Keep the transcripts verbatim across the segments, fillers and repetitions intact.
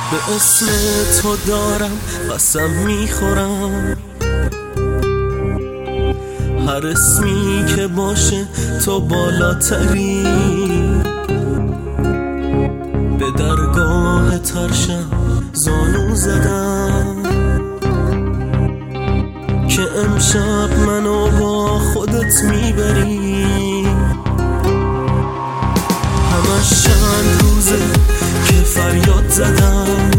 به اسم تو دارم قسم میخورم، هر اسمی که باشه تو بالاتری. به درگاه ترشم زانو زدم که امشب منو با خودت میبری. همش چند روزه که فریاد زدم،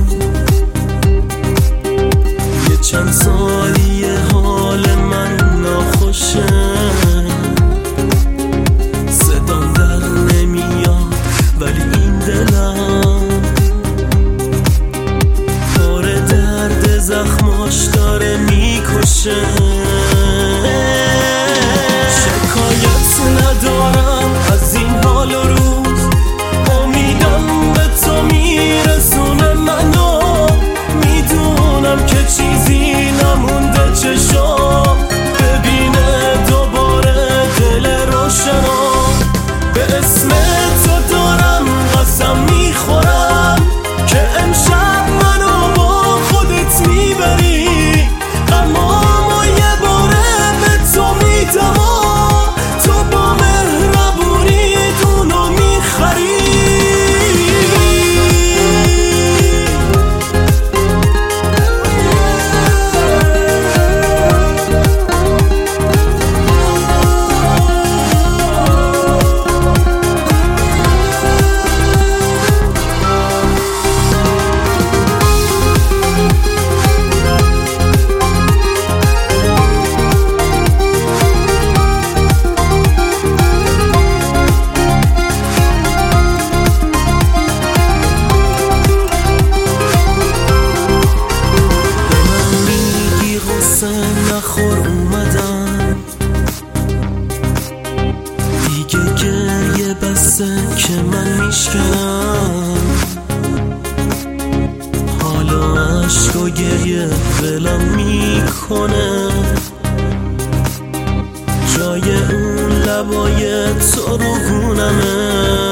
یه چند سالیه حال من ناخوشه، صدام در نمیاد ولی این دلم پاره درد زخماش داره میکشه. شکایت ندارم از این حال و روز، امیدم به تو میرسونه منو، میدونم که چیزی نمونده چشام ببینه دوباره دل روشنا. به اسم تو دارم قسم میخورم که امشب منو با خودت میبری. غمامو یه باره به تو میدم، تو با مهربونی دونو میخری. نخور اومدم دیگه، گریه بسه که من میشکنم، حالا عشق و گریه ولم میکنه، جای اون لبای تو رو گونمه.